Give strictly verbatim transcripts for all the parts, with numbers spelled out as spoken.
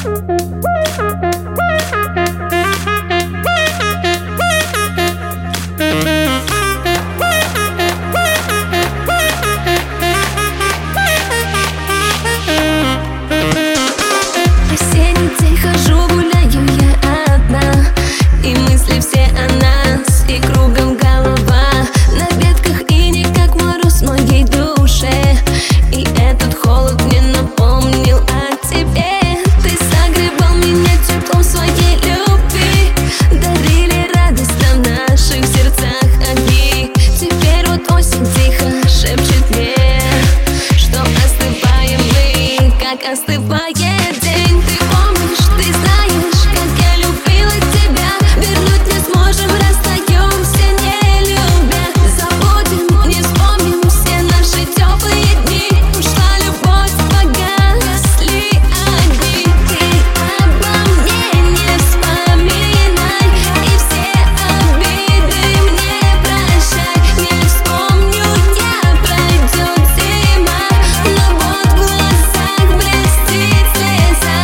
Осенний день хожу, гуляю я одна, и мысли все о нас, и кругом голова на ветках, и никак мороз в моей душе. И этот холод мне напомнил о тебе. Ты согревал меня теплом своей любви, дарили радость в наших сердцах огни. Теперь вот осень тихо шепчет мне, что остываем мы, как остывает день. Ты помнишь, ты знаешь, как я любила тебя. Вернуть не сможем, расстаемся, не любя. Забудем, не вспомним все наши теплые дни. Ушла любовь, погасли огни. Ты обо мне не вспоминай, и все обиды мне прощай. Не вспомню я, пройдет зима, но вот в глазах блестит слеза.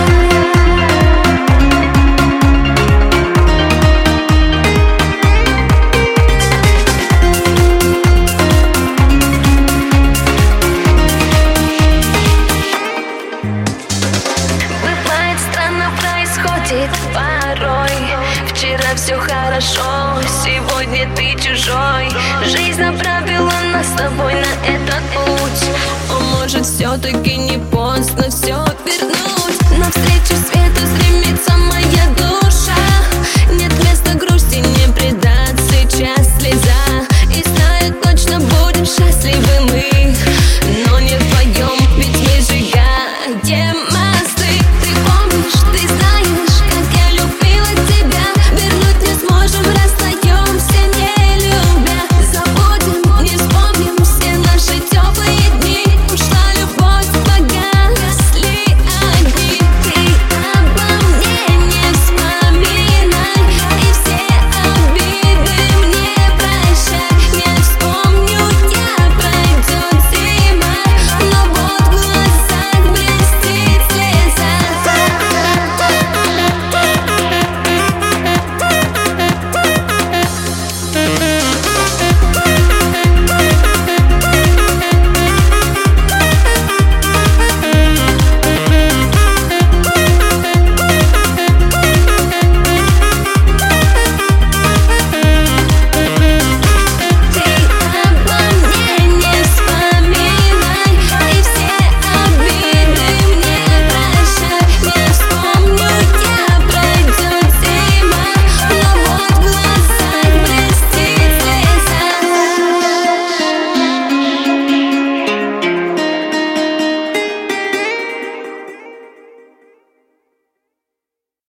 Бывает странно, происходит порой. Вчера все хорошо, сегодня ты чужой. Жизнь направила нас с тобой на этот путь. О, может, все-таки не поздно, все